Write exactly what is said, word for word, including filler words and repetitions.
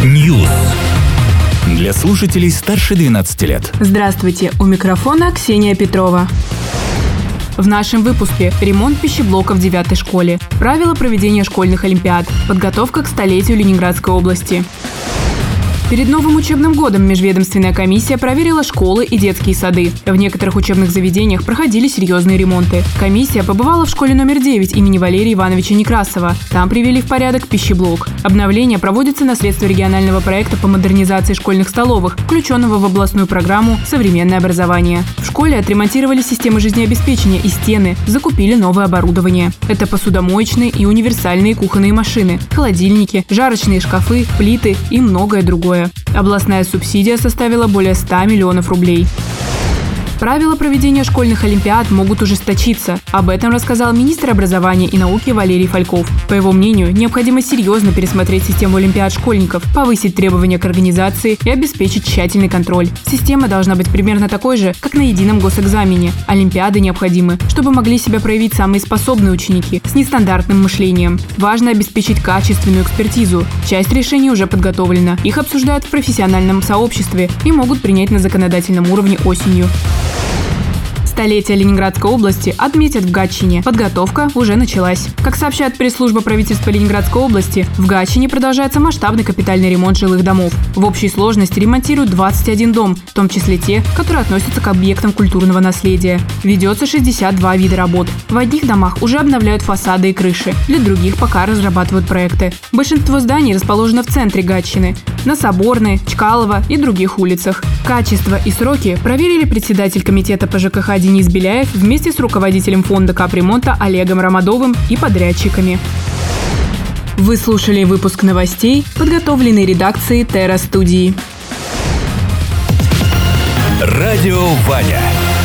News. Для слушателей старше двенадцати лет. Здравствуйте, у микрофона Ксения Петрова. В нашем выпуске ремонт пищеблока в девятой школе, правила проведения школьных олимпиад, подготовка к столетию Ленинградской области. Перед новым учебным годом межведомственная комиссия проверила школы и детские сады. В некоторых учебных заведениях проходили серьезные ремонты. Комиссия побывала в школе номер девять имени Валерия Ивановича Некрасова. Там привели в порядок пищеблок. Обновление проводится на средства регионального проекта по модернизации школьных столовых, включенного в областную программу «Современное образование». В школе отремонтировали системы жизнеобеспечения и стены, закупили новое оборудование. Это посудомоечные и универсальные кухонные машины, холодильники, жарочные шкафы, плиты и многое другое. Областная субсидия составила более ста миллионов рублей. Правила проведения школьных олимпиад могут ужесточиться. Об этом рассказал министр образования и науки Валерий Фальков. По его мнению, необходимо серьезно пересмотреть систему олимпиад школьников, повысить требования к организации и обеспечить тщательный контроль. Система должна быть примерно такой же, как на едином госэкзамене. Олимпиады необходимы, чтобы могли себя проявить самые способные ученики с нестандартным мышлением. Важно обеспечить качественную экспертизу. Часть решений уже подготовлена. Их обсуждают в профессиональном сообществе и могут принять на законодательном уровне осенью. Столетие Ленинградской области отметят в Гатчине. Подготовка уже началась. Как сообщает пресс-служба правительства Ленинградской области, в Гатчине продолжается масштабный капитальный ремонт жилых домов. В общей сложности ремонтируют двадцать один дом, в том числе те, которые относятся к объектам культурного наследия. Ведется шестьдесят два вида работ. В одних домах уже обновляют фасады и крыши, для других пока разрабатывают проекты. Большинство зданий расположено в центре Гатчины, на Соборной, Чкалова и других улицах. Качество и сроки проверили председатель комитета по ЖКХ Денис Беляев вместе с руководителем фонда капремонта Олегом Ромадовым и подрядчиками. Вы слушали выпуск новостей, подготовленный редакцией Терра Студии. Радио Ваня.